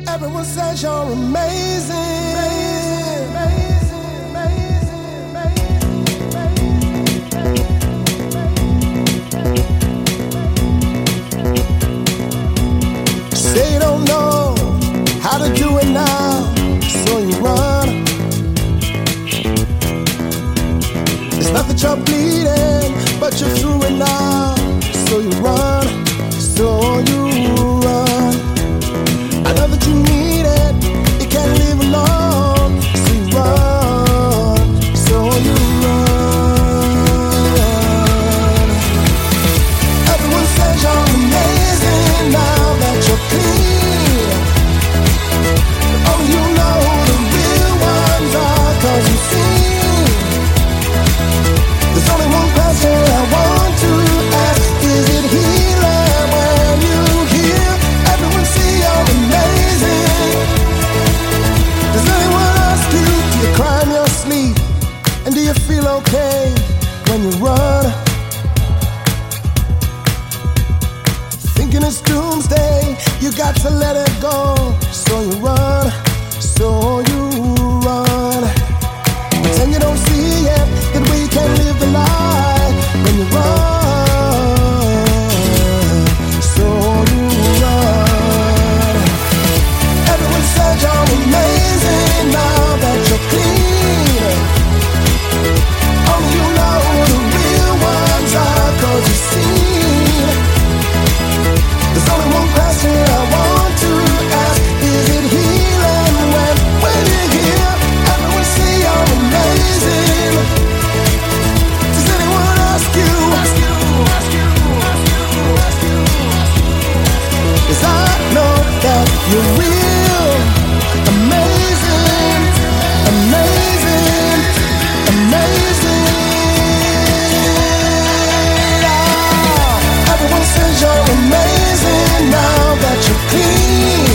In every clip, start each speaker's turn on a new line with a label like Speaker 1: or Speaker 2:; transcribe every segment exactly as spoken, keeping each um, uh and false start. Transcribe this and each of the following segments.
Speaker 1: Everyone says you're amazing, amazing, amazing, amazing, amazing. Say you don't know how to do it now, so you run. It's not that you're bleeding, but you're through it now, so you run, so you run. I know that you need it, you can't live alone, so you run, so you run. Everyone says you're amazing now that you're clean. Only you know who the real ones are, 'cause you've seen. There's only one question I want to ask, is it healing when you hear everyone say you're amazing? Does anyone ask you, do you cry in your sleep? And do you feel okay when you run? Thinking it's doomsday, you got to let it go, so you run, so you run. Pretend you don't see it, that we can live the lie when you run, so you run. Everyone says you're amazing now that you're clean. Only you know who the real ones are, 'cause you've seen. There's only one question I want to ask, is it healing when, when you hear everyone say you're amazing? Does anyone ask you? Ask you, ask you, ask you, ask you, ask you. 'Cause I know that you're real, amazing, amazing, amazing. Oh, everyone says you're amazing now that you're clean.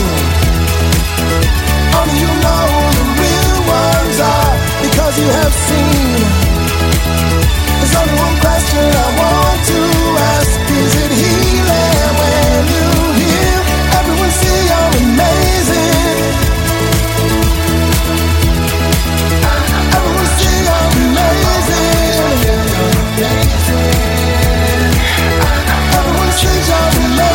Speaker 1: Only you know who the real ones are, because you have seen. There's only one question I want to ask, is it healing when you hear everyone say you're amazing? Everyone say you're amazing. Everyone says you're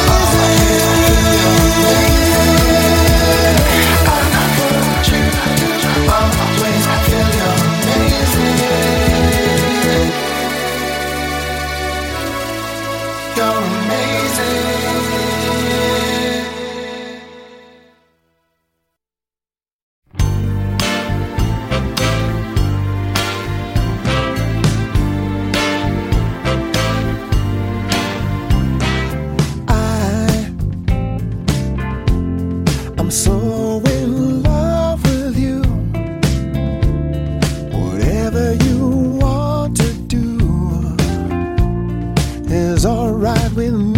Speaker 1: always feel you're amazing. You're amazing. I, I'm so in love with you. Whatever you want to do is alright with me.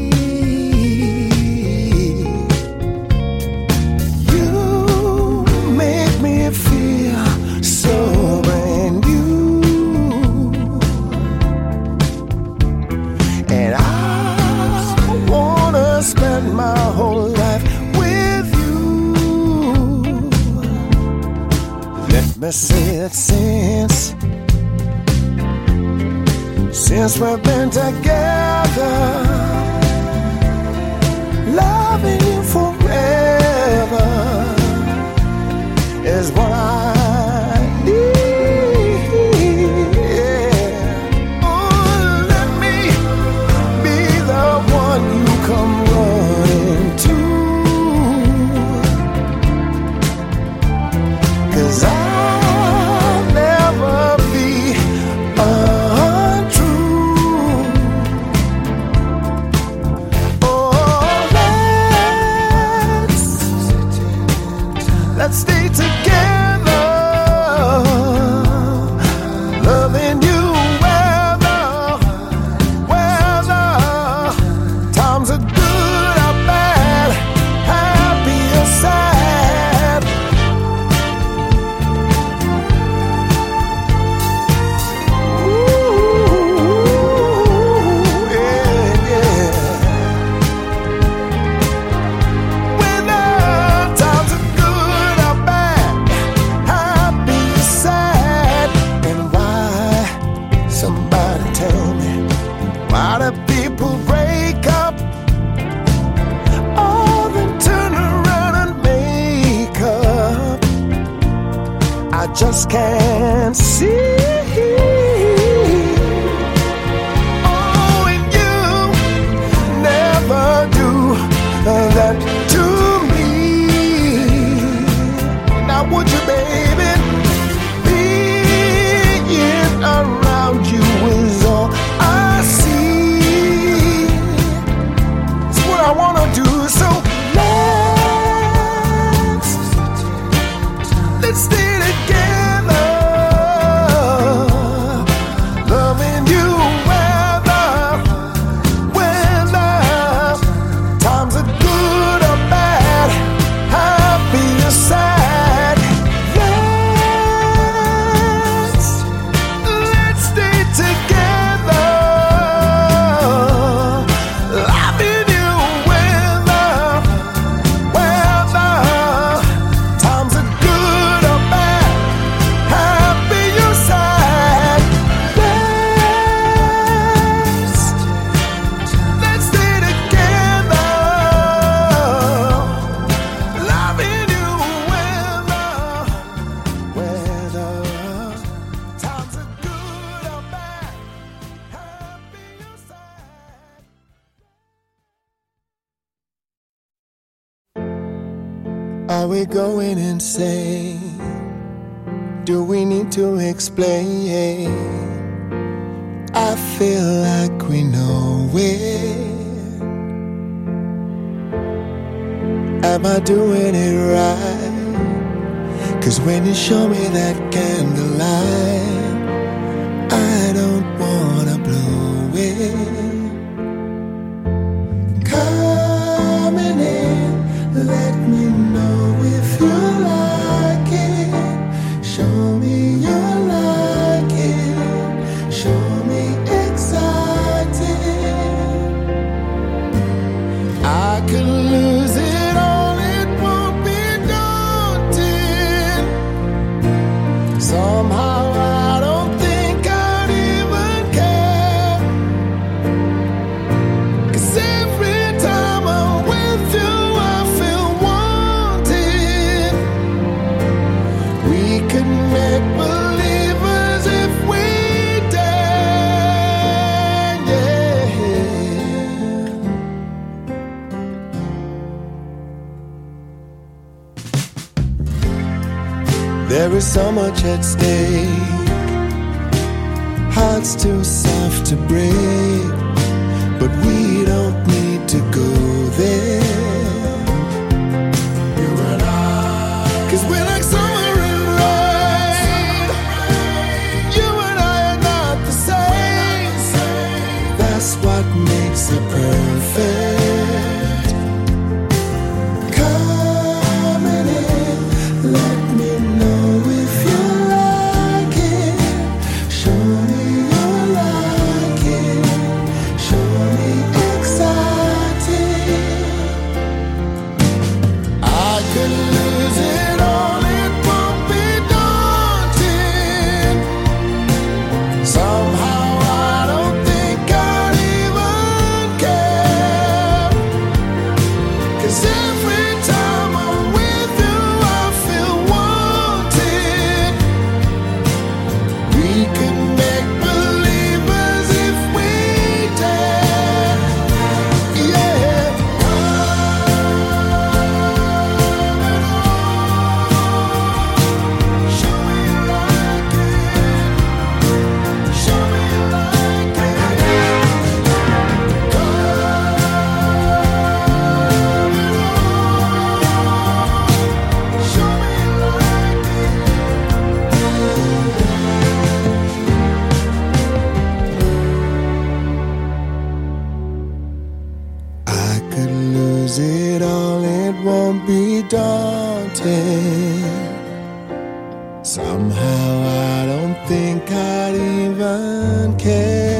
Speaker 1: You make me feel so brand new, and I wanna spend my whole life with you. Let me say it since Since we've been together, loving you forever is what I need. Yeah. Oh, let me be the one you come running to, 'cause I'll never be untrue. Oh, let's let's stay together, loving you whether whether times are good or bad, happy or sad. Ooh, yeah, yeah. Whether just can't see. Oh, and you never do that to me. Now would you, baby? Being around you is all I see. It's what I wanna do, so let's let's stay together, loving you whether whether times are good or bad, happy or sad. Let's let's stay together, loving you whether whether times are good or bad, happy or sad. Let's let's stay together, loving you whether whether times are good or bad, happy or sad. Are we going insane? Do we need to explain? I feel like we know it. Am I doing it right? 'Cause when you show me that candlelight, I don't wanna blow it. Coming in, let me know if you like it. Show me you like it. Show me excited. I could lose it all, it won't be daunting. Somehow I don't think I'd even care. 'Cause every time I'm with you I feel wanted. We could make believers if we dare, yeah. There is so much at stake, hearts too soft to break, but we don't need to go there. You and I, 'cause we're like summer and rain. You and I are not the same. That's what makes it perfect. Coming in, let me know if you like it. Show me you like it. Show me excited. I could lose it all, it won't be daunting. Somehow I don't think I'd even care. 'Cause every time I'm with you I feel wanted. We can make believers if we dare, yeah. Show me you like it. Show me you like it. Show me you like I could lose it all, it won't be daunting. Somehow I don't think I'd even care.